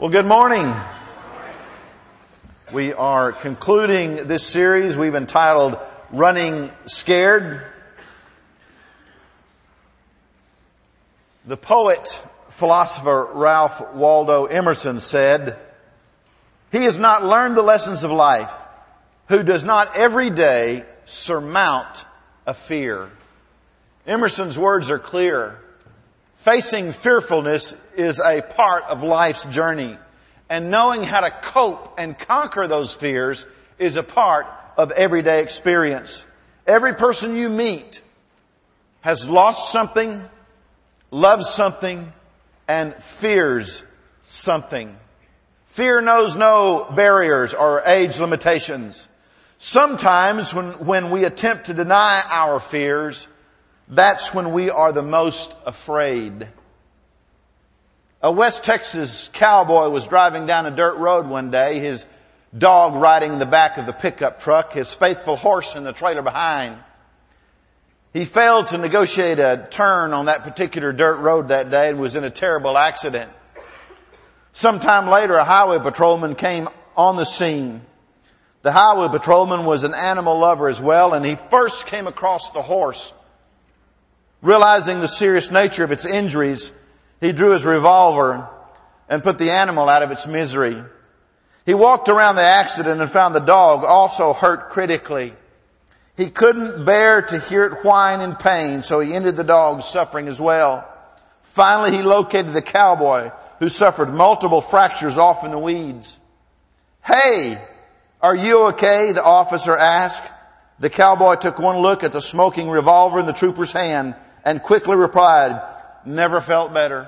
Well, good morning. We are concluding this series we've entitled Running Scared. The poet, philosopher Ralph Waldo Emerson said, "He has not learned the lessons of life who does not every day surmount a fear." Emerson's words are clear. Facing fearfulness is a part of life's journey, and knowing how to cope and conquer those fears is a part of everyday experience. Every person you meet has lost something, loves something, and fears something. Fear knows no barriers or age limitations. Sometimes when we attempt to deny our fears, that's when we are the most afraid. A West Texas cowboy was driving down a dirt road one day, his dog riding in the back of the pickup truck, his faithful horse in the trailer behind. He failed to negotiate a turn on that particular dirt road that day and was in a terrible accident. Sometime later, a highway patrolman came on the scene. The highway patrolman was an animal lover as well, and he first came across the horse. Realizing the serious nature of its injuries, he drew his revolver and put the animal out of its misery. He walked around the accident and found the dog also hurt critically. He couldn't bear to hear it whine in pain, so he ended the dog's suffering as well. Finally, he located the cowboy, who suffered multiple fractures off in the weeds. "Hey, are you okay?" the officer asked. The cowboy took one look at the smoking revolver in the trooper's hand and quickly replied, "Never felt better."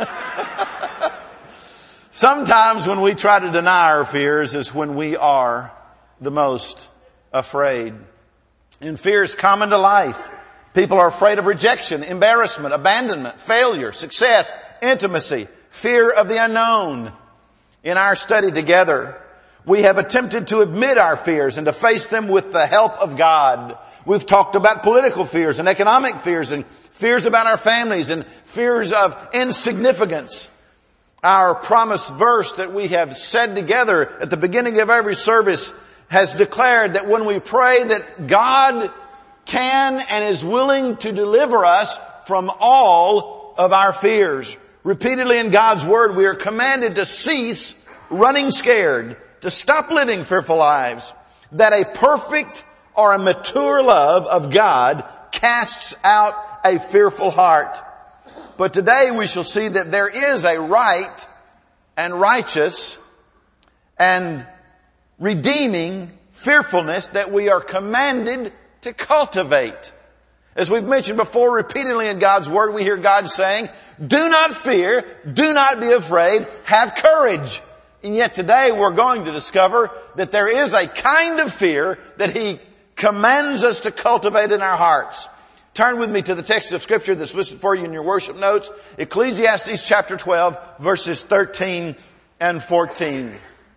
Sometimes when we try to deny our fears is when we are the most afraid. And fear is common to life. People are afraid of rejection, embarrassment, abandonment, failure, success, intimacy, fear of the unknown. In our study together, we have attempted to admit our fears and to face them with the help of God. We've talked about political fears and economic fears and fears about our families and fears of insignificance. Our promised verse that we have said together at the beginning of every service has declared that when we pray that God can and is willing to deliver us from all of our fears. Repeatedly in God's Word, we are commanded to cease running scared, to stop living fearful lives, that a perfect or a mature love of God casts out a fearful heart. But today we shall see that there is a right and righteous and redeeming fearfulness that we are commanded to cultivate. As we've mentioned before, repeatedly in God's Word, we hear God saying, "Do not fear, do not be afraid, have courage." And yet today we're going to discover that there is a kind of fear that He commands us to cultivate in our hearts. Turn with me to the text of Scripture that's listed for you in your worship notes. Ecclesiastes chapter 12, verses 13 and 14.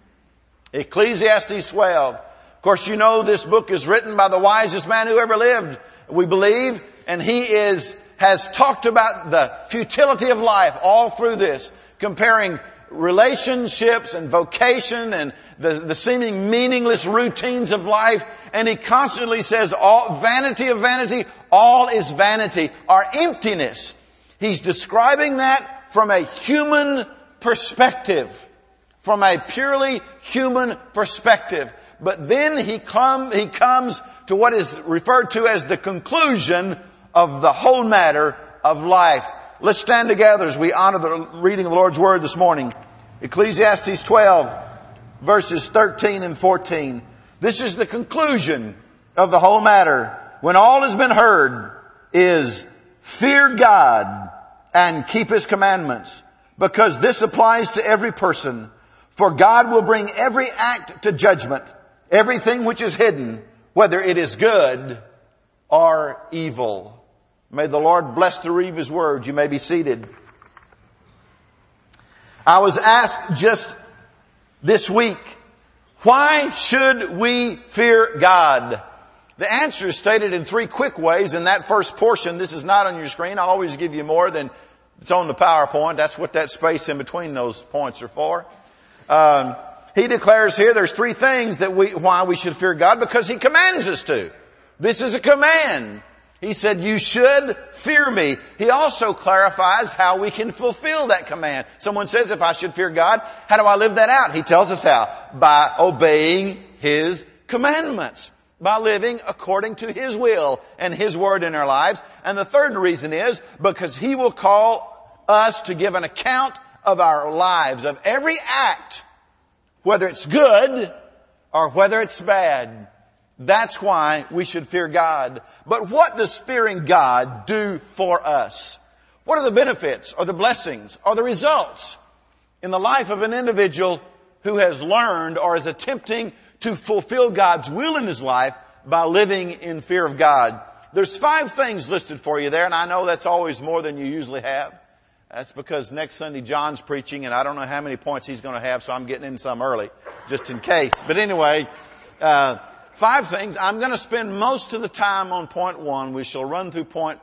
Ecclesiastes 12. Of course, you know this book is written by the wisest man who ever lived, we believe, and he has talked about the futility of life all through this, comparing relationships and vocation and the seeming meaningless routines of life. And he constantly says, all vanity of vanity, all is vanity, or emptiness. He's describing that from a human perspective, from a purely human perspective. But then he comes to what is referred to as the conclusion of the whole matter of life. Let's stand together as we honor the reading of the Lord's Word this morning. Ecclesiastes 12, verses 13 and 14. This is the conclusion of the whole matter. When all has been heard is fear God and keep His commandments, because this applies to every person. For God will bring every act to judgment, everything which is hidden, whether it is good or evil. May the Lord bless the reading of His Word. You may be seated. I was asked just this week, why should we fear God? The answer is stated in three quick ways in that first portion. This is not on your screen. I always give you more than it's on the PowerPoint. That's what that space in between those points are for. He declares here there's three things why we should fear God, because He commands us to. This is a command. He said, you should fear me. He also clarifies how we can fulfill that command. Someone says, if I should fear God, how do I live that out? He tells us how. By obeying His commandments. By living according to His will and His word in our lives. And the third reason is because He will call us to give an account of our lives, of every act, whether it's good or whether it's bad. That's why we should fear God. But what does fearing God do for us? What are the benefits or the blessings or the results in the life of an individual who has learned or is attempting to fulfill God's will in his life by living in fear of God? There's 5 things listed for you there, and I know that's always more than you usually have. That's because next Sunday John's preaching, and I don't know how many points he's going to have, so I'm getting in some early, just in case. But anyway, 5 things. I'm going to spend most of the time on point 1. We shall run through point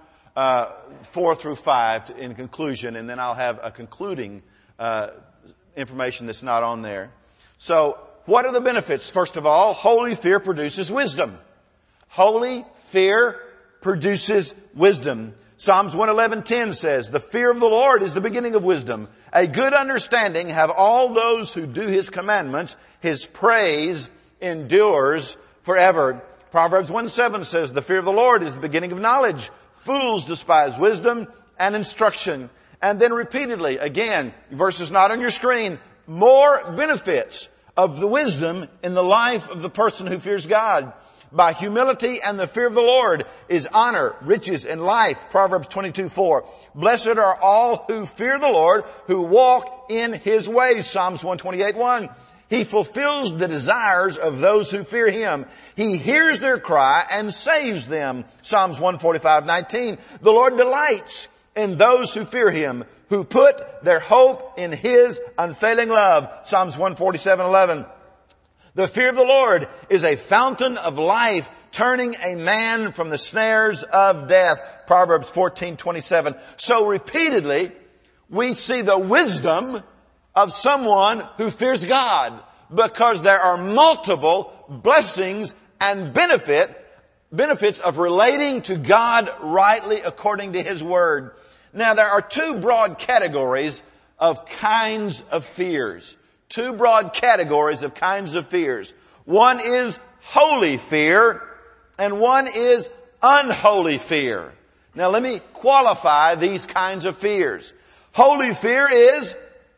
4 through 5 in conclusion, and then I'll have a concluding information that's not on there. So, what are the benefits? First of all, holy fear produces wisdom. Holy fear produces wisdom. Psalms 111:10 says, the fear of the Lord is the beginning of wisdom. A good understanding have all those who do His commandments. His praise endures forever. Proverbs 1:7 says, the fear of the Lord is the beginning of knowledge. Fools despise wisdom and instruction. And then repeatedly, again, verses not on your screen, more benefits of the wisdom in the life of the person who fears God. By humility and the fear of the Lord is honor, riches, and life. Proverbs 22:4. Blessed are all who fear the Lord, who walk in His ways. Psalms 128:1. He fulfills the desires of those who fear Him. He hears their cry and saves them. Psalms 145:19. The Lord delights in those who fear Him, who put their hope in His unfailing love. Psalms 147:11. The fear of the Lord is a fountain of life, turning a man from the snares of death. Proverbs 14:27. So repeatedly, we see the wisdom of someone who fears God, because there are multiple blessings and benefits of relating to God rightly according to His Word. Now, there are 2 broad categories of kinds of fears. 2 broad categories of kinds of fears. One is holy fear, and one is unholy fear. Now, let me qualify these kinds of fears. Holy fear is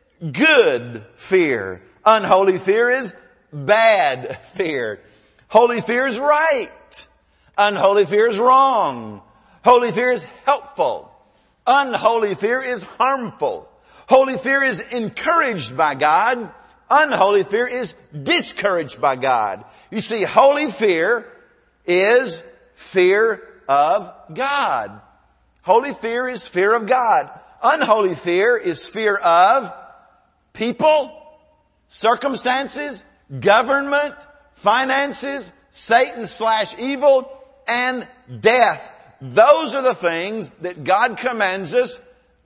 good fear. Unholy fear is bad fear. Holy fear is right. Unholy fear is wrong. Holy fear is helpful. Unholy fear is harmful. Holy fear is encouraged by God. Unholy fear is discouraged by God. You see, holy fear is fear of God. Holy fear is fear of God. Unholy fear is fear of people, circumstances, government, finances, Satan/evil, and death. Those are the things that God commands us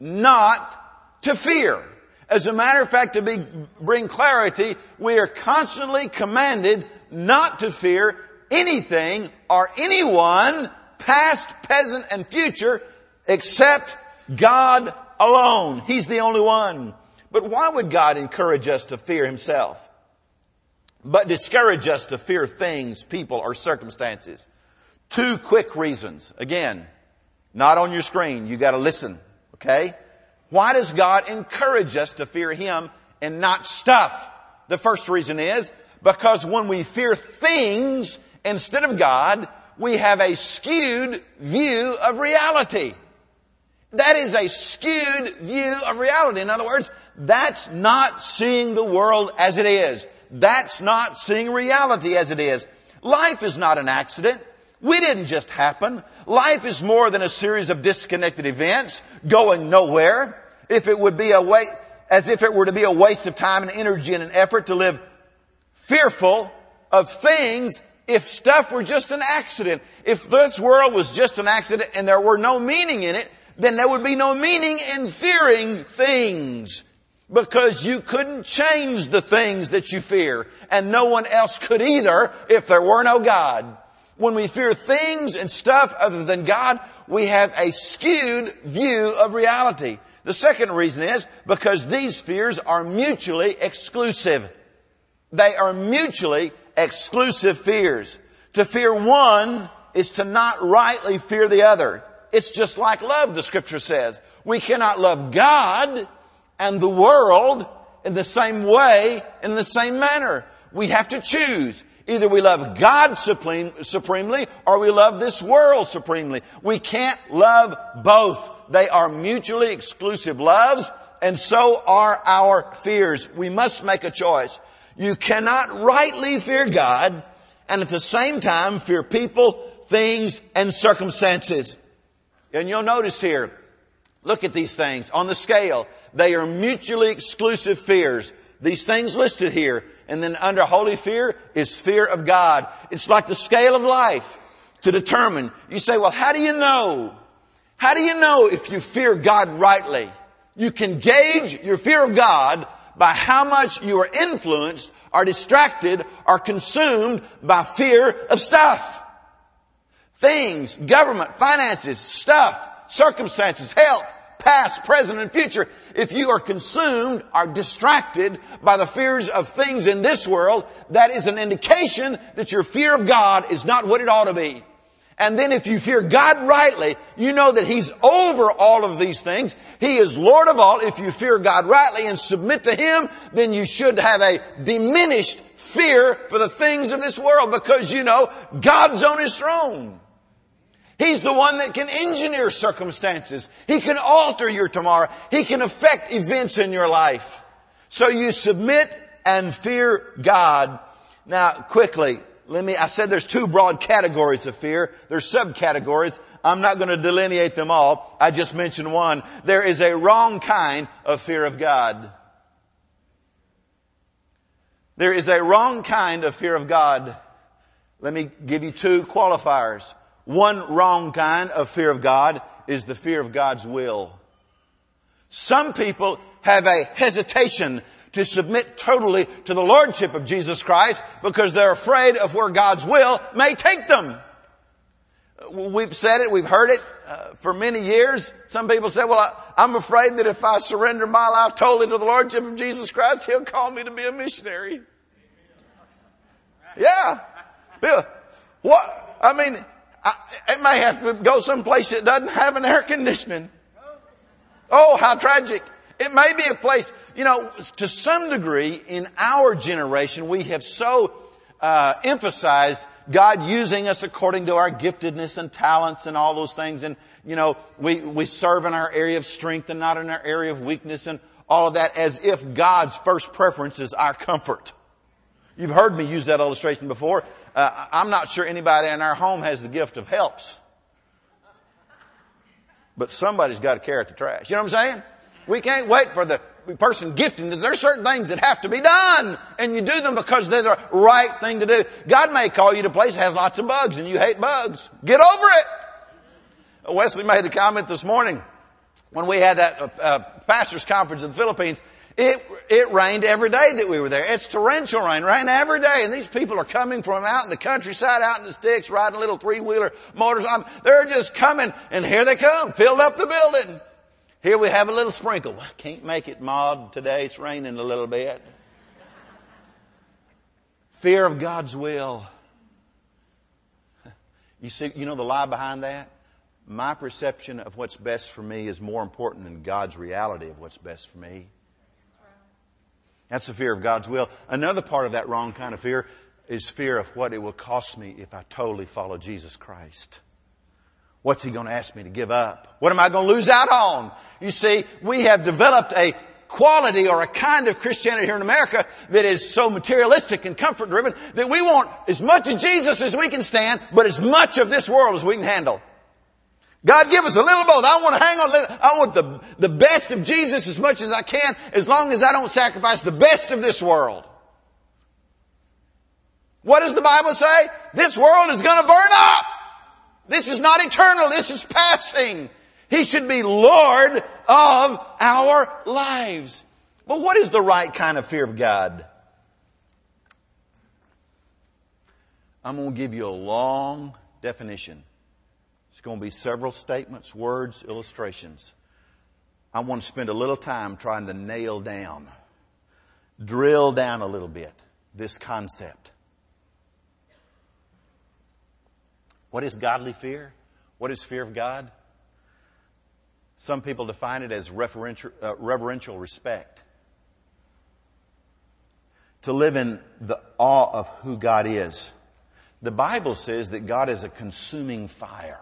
not to fear. As a matter of fact, to bring clarity, we are constantly commanded not to fear anything or anyone, past, present, and future, except God alone. He's the only one. But why would God encourage us to fear Himself, but discourage us to fear things, people, or circumstances? 2 quick reasons. Again, not on your screen. You got to listen. Okay? Why does God encourage us to fear Him and not stuff? The first reason is because when we fear things instead of God, we have a skewed view of reality. That is a skewed view of reality. In other words, that's not seeing the world as it is. That's not seeing reality as it is. Life is not an accident. We didn't just happen. Life is more than a series of disconnected events going nowhere. If it were to be a waste of time and energy and an effort to live fearful of things, if stuff were just an accident, if this world was just an accident and there were no meaning in it, then there would be no meaning in fearing things. Because you couldn't change the things that you fear. And no one else could either if there were no God. When we fear things and stuff other than God, we have a skewed view of reality. The second reason is because these fears are mutually exclusive. They are mutually exclusive fears. To fear one is to not rightly fear the other. It's just like love, the Scripture says. We cannot love God and the world in the same way, in the same manner. We have to choose. Either we love God supremely or we love this world supremely. We can't love both. They are mutually exclusive loves, and so are our fears. We must make a choice. You cannot rightly fear God and at the same time fear people, things, and circumstances. And you'll notice here, look at these things. On the scale, they are mutually exclusive fears. These things listed here. And then under holy fear is fear of God. It's like the scale of life to determine. You say, well, how do you know? How do you know if you fear God rightly? You can gauge your fear of God by how much you are influenced or distracted or consumed by fear of stuff. Things, government, finances, stuff, circumstances, health, past, present, and future. If you are consumed or distracted by the fears of things in this world, that is an indication that your fear of God is not what it ought to be. And then if you fear God rightly, you know that He's over all of these things. He is Lord of all. If you fear God rightly and submit to Him, then you should have a diminished fear for the things of this world because you know God's on His throne. He's the one that can engineer circumstances. He can alter your tomorrow. He can affect events in your life. So you submit and fear God. Now, quickly, I said there's two broad categories of fear. There's subcategories. I'm not going to delineate them all. I just mentioned one. There is a wrong kind of fear of God. There is a wrong kind of fear of God. Let me give you two qualifiers. One wrong kind of fear of God is the fear of God's will. Some people have a hesitation to submit totally to the Lordship of Jesus Christ because they're afraid of where God's will may take them. We've said it, we've heard it for many years. Some people say, well, I'm afraid that if I surrender my life totally to the Lordship of Jesus Christ, He'll call me to be a missionary. Yeah. What? I mean, it may have to go someplace that doesn't have an air conditioning. Oh, how tragic. It may be a place, to some degree in our generation, we have so emphasized God using us according to our giftedness and talents and all those things. And, we serve in our area of strength and not in our area of weakness and all of that as if God's first preference is our comfort. You've heard me use that illustration before. I'm not sure anybody in our home has the gift of helps. But somebody's got to carry the trash. You know what I'm saying? We can't wait for the person gifting. There's certain things that have to be done. And you do them because they're the right thing to do. God may call you to a place that has lots of bugs and you hate bugs. Get over it. Wesley made the comment this morning when we had that pastors conference in the Philippines. It rained every day that we were there. It's torrential rain every day. And these people are coming from out in the countryside, out in the sticks, riding little three-wheeler motors. They're just coming, and here they come, filled up the building. Here we have a little sprinkle. I can't make it, Maud. Today it's raining a little bit. Fear of God's will. You see, the lie behind that? My perception of what's best for me is more important than God's reality of what's best for me. That's the fear of God's will. Another part of that wrong kind of fear is fear of what it will cost me if I totally follow Jesus Christ. What's He going to ask me to give up? What am I going to lose out on? You see, we have developed a quality or a kind of Christianity here in America that is so materialistic and comfort driven that we want as much of Jesus as we can stand, but as much of this world as we can handle. God, give us a little both. I want to hang on. I want the best of Jesus as much as I can, as long as I don't sacrifice the best of this world. What does the Bible say? This world is going to burn up. This is not eternal. This is passing. He should be Lord of our lives. But what is the right kind of fear of God? I'm going to give you a long definition. It's going to be several statements, words, illustrations. I want to spend a little time trying to nail down, drill down a little bit, this concept. What is godly fear? What is fear of God? Some people define it as reverential respect. To live in the awe of who God is. The Bible says that God is a consuming fire.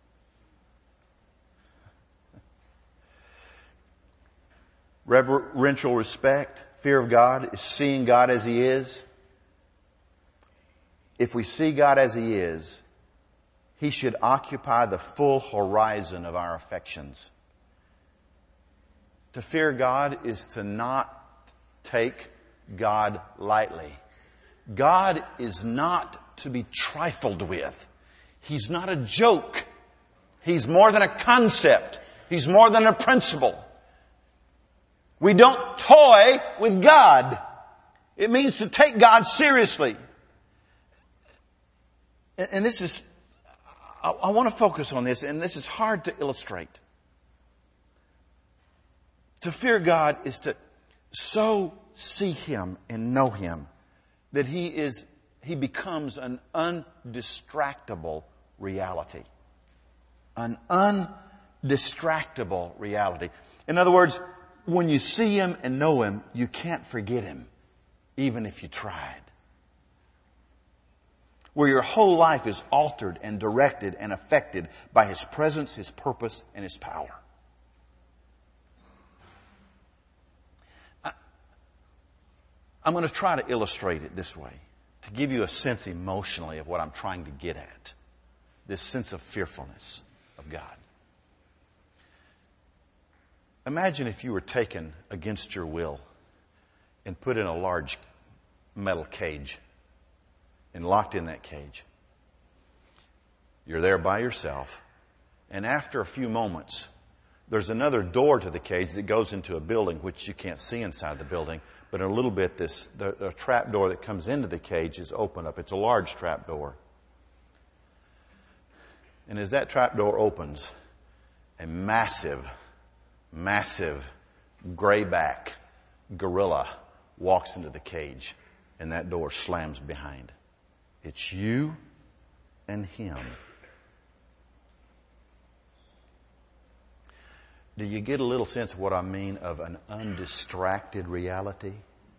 Reverential respect, fear of God, is seeing God as He is. If we see God as He is, He should occupy the full horizon of our affections. To fear God is to not take God lightly. God is not to be trifled with. He's not a joke. He's more than a concept. He's more than a principle. We don't toy with God. It means to take God seriously. And this is, I want to focus on this, and this is hard to illustrate. To fear God is to so see Him and know Him that He becomes an undistractable reality. An undistractable reality. In other words, when you see Him and know Him, you can't forget Him, even if you tried. Where your whole life is altered and directed and affected by His presence, His purpose, and His power. I'm going to try to illustrate it this way, to give you a sense emotionally of what I'm trying to get at. This sense of fearfulness of God. Imagine if you were taken against your will and put in a large metal cage and locked in that cage. You're there by yourself, and after a few moments, there's another door to the cage that goes into a building which you can't see inside the building, but in a little bit the trap door that comes into the cage is open up. It's a large trap door. And as that trap door opens, a massive grayback gorilla walks into the cage, and that door slams behind. It's you and him. Do you get a little sense of what I mean of an undistracted reality?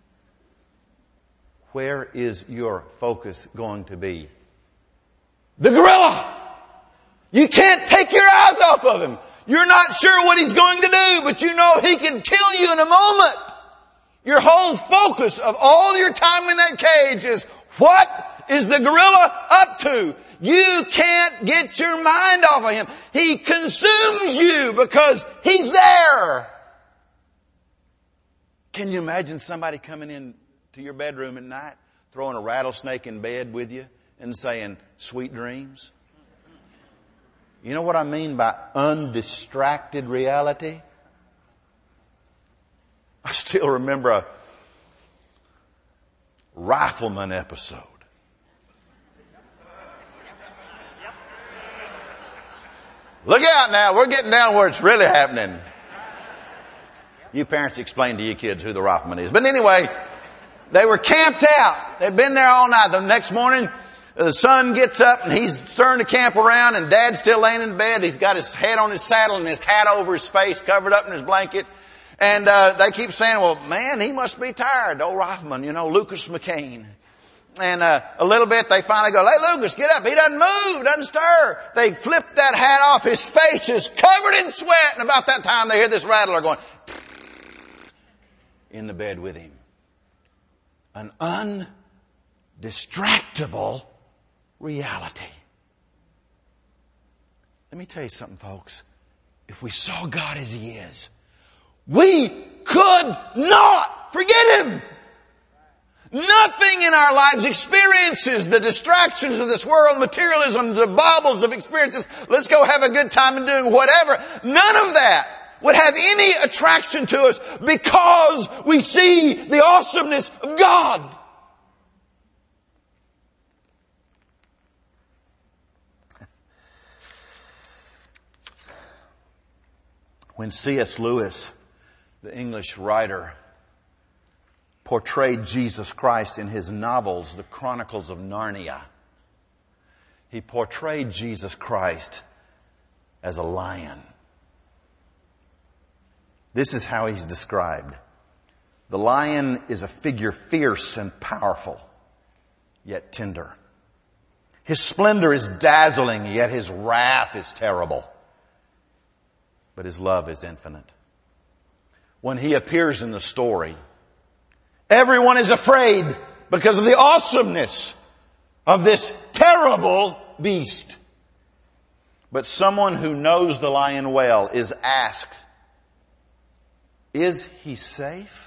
Where is your focus going to be? The gorilla! You can't take your eyes off of him. You're not sure what he's going to do, but you know he can kill you in a moment. Your whole focus of all your time in that cage is, what is the gorilla up to? You can't get your mind off of him. He consumes you because he's there. Can you imagine somebody coming in to your bedroom at night, throwing a rattlesnake in bed with you and saying, sweet dreams? You know what I mean by undistracted reality? I still remember a Rifleman episode. Look out now, we're getting down where it's really happening. You parents explain to your kids who the Rifleman is. But anyway, they were camped out. They'd been there all night. The next morning, the son gets up and he's stirring the camp around, and Dad's still laying in bed. He's got his head on his saddle and his hat over his face, covered up in his blanket. And they keep saying, well, man, he must be tired, the old Rifleman, Lucas McCain. And a little bit, they finally go, hey, Lucas, get up. He doesn't move, doesn't stir. They flip that hat off. His face is covered in sweat. And about that time, they hear this rattler going in the bed with him. An undistractable reality. Let me tell you something, folks. If we saw God as He is, we could not forget Him. Nothing in our lives, experiences, the distractions of this world, materialism, the baubles of experiences, let's go have a good time and doing whatever. None of that would have any attraction to us because we see the awesomeness of God. When C.S. Lewis, the English writer, portrayed Jesus Christ in his novels, The Chronicles of Narnia, he portrayed Jesus Christ as a lion. This is how he's described. The lion is a figure fierce and powerful, yet tender. His splendor is dazzling, yet his wrath is terrible. But his love is infinite. When he appears in the story, everyone is afraid because of the awesomeness of this terrible beast. But someone who knows the lion well is asked, is he safe?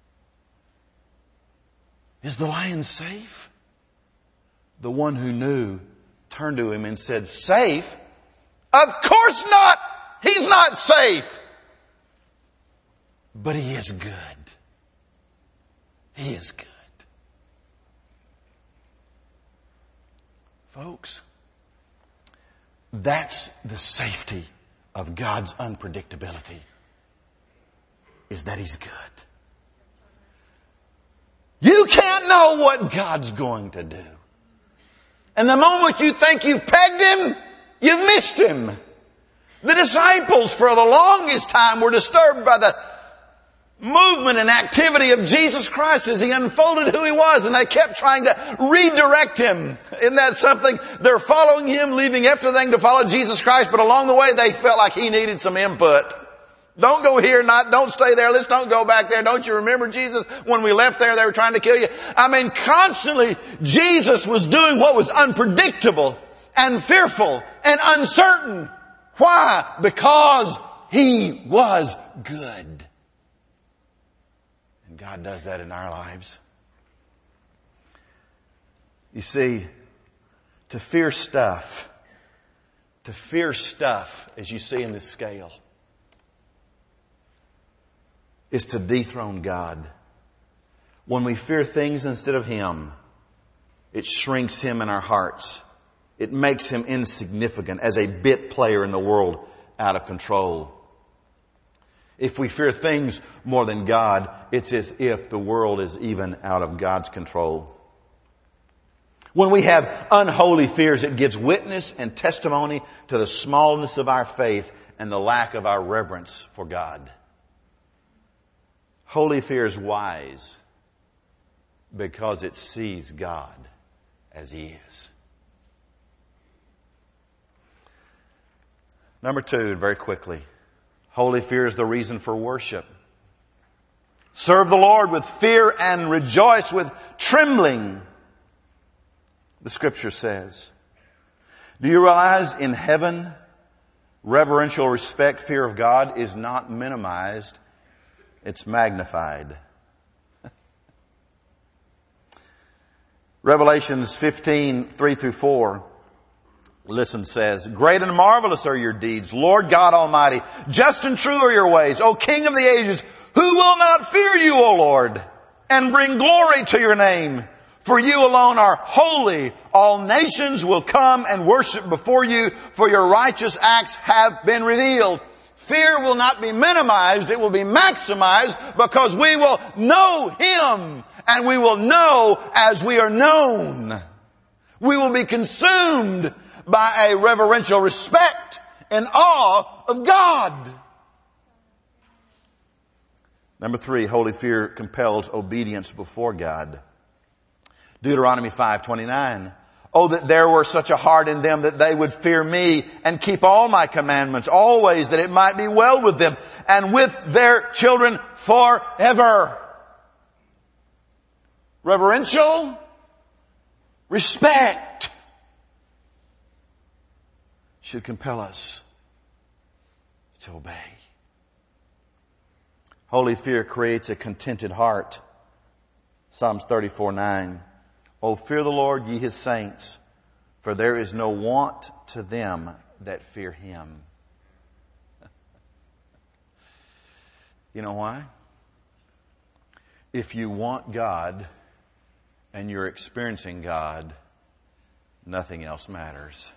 Is the lion safe? The one who knew turned to him and said, safe? Of course not! He's not safe. But he is good. He is good. Folks, that's the safety of God's unpredictability, is that He's good. You can't know what God's going to do. And the moment you think you've pegged Him, you've missed Him. The disciples for the longest time were disturbed by the movement and activity of Jesus Christ as He unfolded who He was, and they kept trying to redirect Him. Isn't that something? They're following Him, leaving everything to follow Jesus Christ, but along the way they felt like He needed some input. Don't go here, don't stay there, let's don't go back there. Don't you remember Jesus? When we left there, they were trying to kill you. I mean, constantly Jesus was doing what was unpredictable and fearful and uncertain. Why? Because He was good. And God does that in our lives. You see, to fear stuff, as you see in this scale, is to dethrone God. When we fear things instead of Him, it shrinks Him in our hearts. It makes Him insignificant as a bit player in the world, out of control. If we fear things more than God, it's as if the world is even out of God's control. When we have unholy fears, it gives witness and testimony to the smallness of our faith and the lack of our reverence for God. Holy fear is wise because it sees God as He is. Number 2, very quickly, holy fear is the reason for worship. Serve the Lord with fear and rejoice with trembling, the Scripture says. Do you realize in heaven, reverential respect, fear of God is not minimized, it's magnified. Revelations 15, 3-4. Listen, says, great and marvelous are your deeds, Lord God Almighty. Just and true are your ways, O King of the ages. Who will not fear you, O Lord, and bring glory to your name? For you alone are holy. All nations will come and worship before you, for your righteous acts have been revealed. Fear will not be minimized, it will be maximized, because we will know Him, and we will know as we are known. We will be consumed by a reverential respect and awe of God. Number 3, holy fear compels obedience before God. Deuteronomy 5:29. Oh, that there were such a heart in them that they would fear me and keep all my commandments always, that it might be well with them and with their children forever. Reverential respect should compel us to obey. Holy fear creates a contented heart. Psalms 34:9. Oh, fear the Lord, ye His saints, for there is no want to them that fear Him. You know why? If you want God and you're experiencing God, nothing else matters.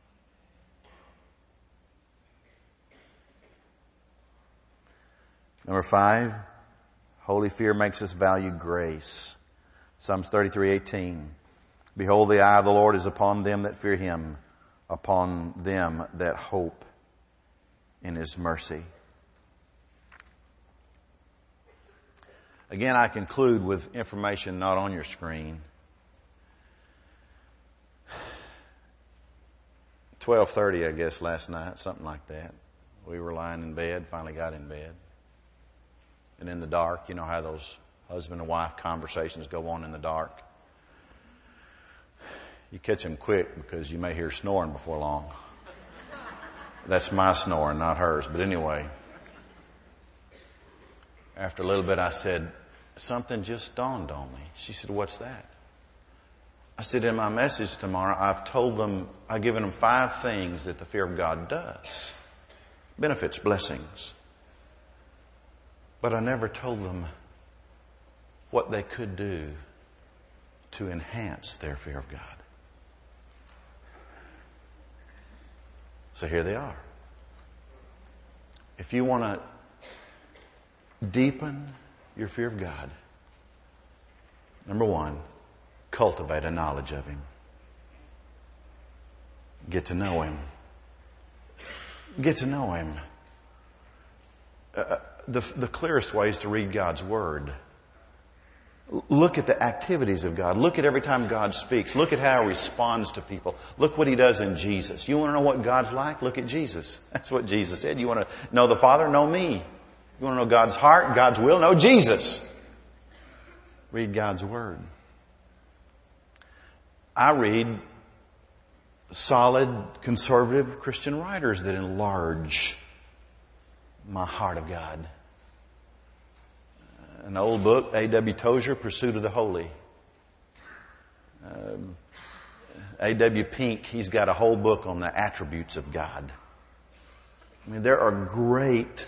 Number 5, holy fear makes us value grace. Psalms 33:18. Behold, the eye of the Lord is upon them that fear Him, upon them that hope in His mercy. Again, I conclude with information not on your screen. 12:30, I guess, last night, something like that. We were lying in bed, finally got in bed. And in the dark, you know how those husband and wife conversations go on in the dark. You catch them quick because you may hear snoring before long. That's my snoring, not hers. But anyway, after a little bit I said, something just dawned on me. She said, what's that? I said, in my message tomorrow, I've given them 5 things that the fear of God does. Benefits, blessings. But I never told them what they could do to enhance their fear of God. So here they are. If you want to deepen your fear of God, number 1, cultivate a knowledge of Him. Get to know Him. Get to know Him. The clearest way is to read God's Word. Look at the activities of God. Look at every time God speaks. Look at how He responds to people. Look what He does in Jesus. You want to know what God's like? Look at Jesus. That's what Jesus said. You want to know the Father? Know me. You want to know God's heart, God's will? Know Jesus. Read God's Word. I read solid, conservative Christian writers that enlarge my heart of God. An old book, A.W. Tozer, Pursuit of the Holy. A.W. Pink, he's got a whole book on the attributes of God. I mean, there are great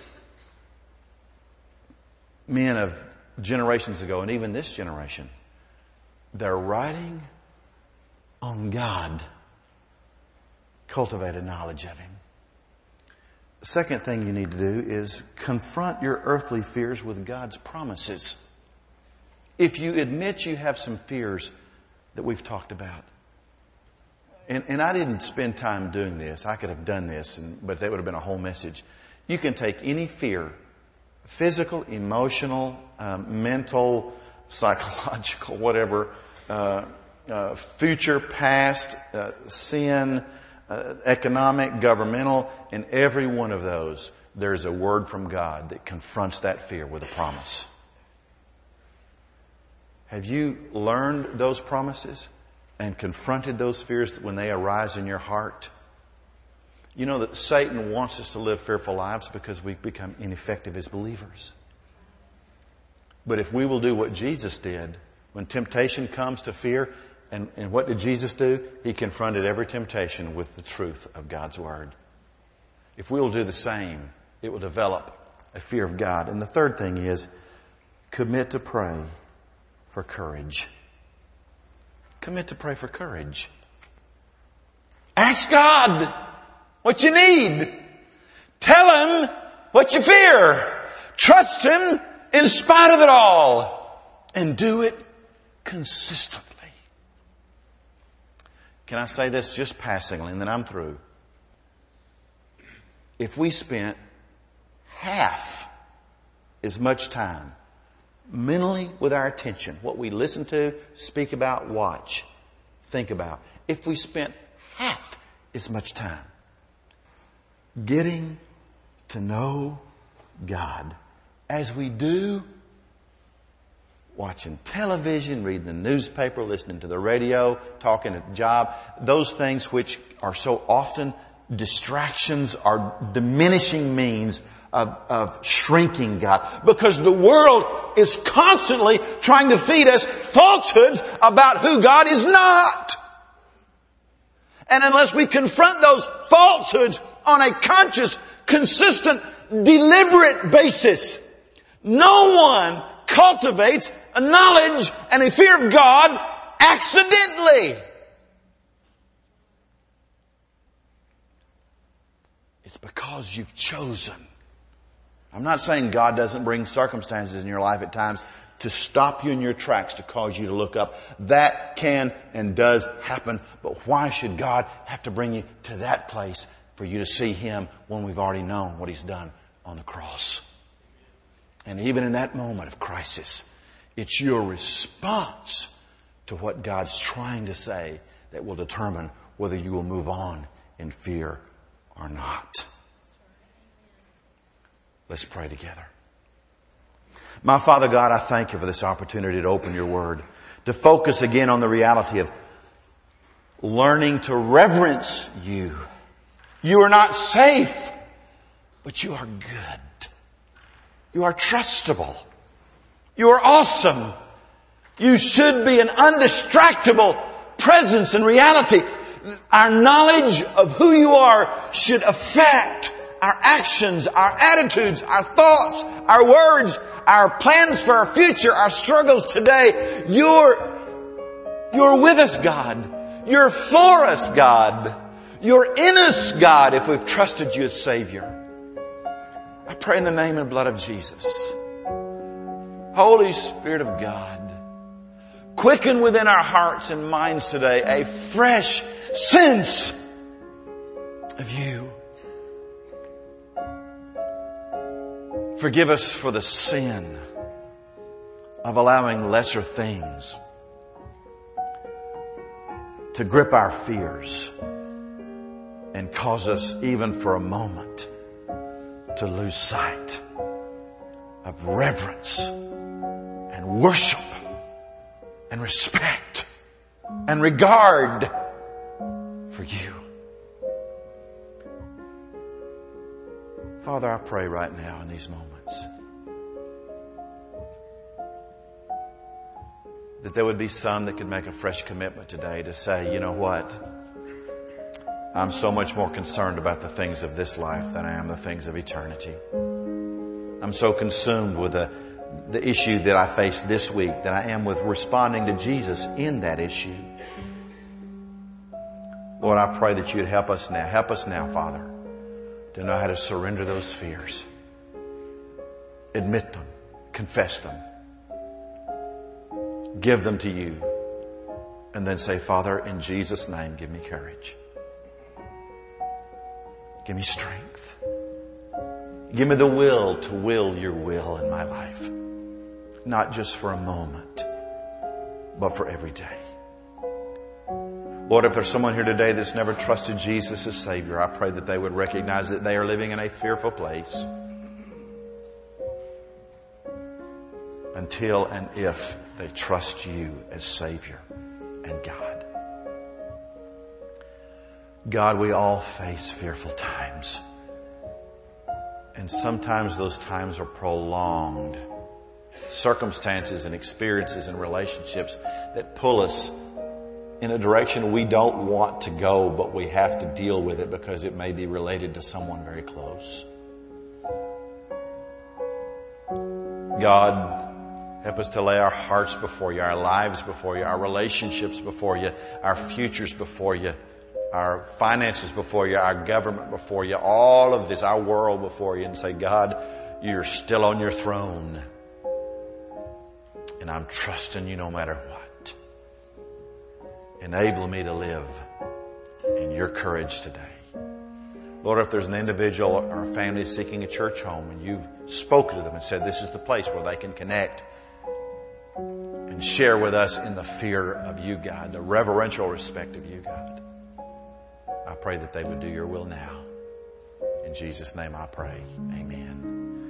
men of generations ago, and even this generation. They're writing on God. Cultivate a knowledge of Him. The second thing you need to do is confront your earthly fears with God's promises. If you admit you have some fears that we've talked about, and I didn't spend time doing this. I could have done this, but that would have been a whole message. You can take any fear, physical, emotional, mental, psychological, whatever, future, past, sin, economic, governmental, in every one of those, there's a word from God that confronts that fear with a promise. Have you learned those promises and confronted those fears when they arise in your heart? You know that Satan wants us to live fearful lives because we become ineffective as believers. But if we will do what Jesus did, when temptation comes to fear, and what did Jesus do? He confronted every temptation with the truth of God's Word. If we will do the same, it will develop a fear of God. And the third thing is, commit to pray for courage. Commit to pray for courage. Ask God what you need. Tell Him what you fear. Trust Him in spite of it all. And do it consistently. Can I say this just passingly and then I'm through? If we spent half as much time mentally with our attention, what we listen to, speak about, watch, think about, if we spent half as much time getting to know God as we do watching television, reading the newspaper, listening to the radio, talking at the job, those things which are so often distractions are diminishing means of shrinking God. Because the world is constantly trying to feed us falsehoods about who God is not. And unless we confront those falsehoods on a conscious, consistent, deliberate basis, No one cultivates a knowledge and a fear of God accidentally. It's because you've chosen. I'm not saying God doesn't bring circumstances in your life at times to stop you in your tracks, to cause you to look up. That can and does happen. But why should God have to bring you to that place for you to see Him when we've already known what He's done on the cross? And even in that moment of crisis, it's your response to what God's trying to say that will determine whether you will move on in fear or not. Let's pray together. My Father God, I thank You for this opportunity to open Your Word, to focus again on the reality of learning to reverence You. You are not safe, but You are good. You are trustable. You are awesome. You should be an undistractable presence and reality. Our knowledge of who You are should affect our actions, our attitudes, our thoughts, our words, our plans for our future, our struggles today. You're with us, God. You're for us, God. You're in us, God, if we've trusted You as Savior. I pray in the name and blood of Jesus. Holy Spirit of God, quicken within our hearts and minds today a fresh sense of You. Forgive us for the sin of allowing lesser things to grip our fears and cause us, even for a moment, to lose sight of reverence and worship and respect and regard for You. Father, I pray right now in these moments that there would be some that could make a fresh commitment today to say, you know what? I'm so much more concerned about the things of this life than I am the things of eternity. I'm so consumed with the issue that I faced this week than I am with responding to Jesus in that issue. Lord, I pray that You'd help us now. Help us now, Father, to know how to surrender those fears. Admit them. Confess them. Give them to You. And then say, Father, in Jesus' name, give me courage. Give me strength. Give me the will to will Your will in my life. Not just for a moment, but for every day. Lord, if there's someone here today that's never trusted Jesus as Savior, I pray that they would recognize that they are living in a fearful place until and if they trust You as Savior and God. God, we all face fearful times. And sometimes those times are prolonged. Circumstances and experiences and relationships that pull us in a direction we don't want to go, but we have to deal with it because it may be related to someone very close. God, help us to lay our hearts before You, our lives before You, our relationships before You, our futures before You, our finances before You, our government before You, all of this, our world before You, and say, God, You're still on Your throne. And I'm trusting You no matter what. Enable me to live in Your courage today. Lord, if there's an individual or a family seeking a church home and You've spoken to them and said this is the place where they can connect and share with us in the fear of You, God, the reverential respect of You, God, I pray that they would do Your will now. In Jesus' name I pray. Amen.